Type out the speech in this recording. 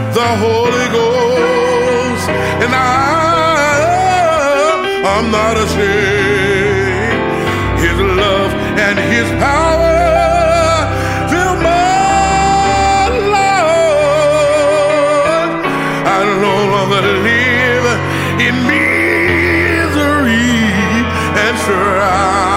the Holy Ghost, and I'm not ashamed. His love and His power fill my life. I no longer live in misery and strife.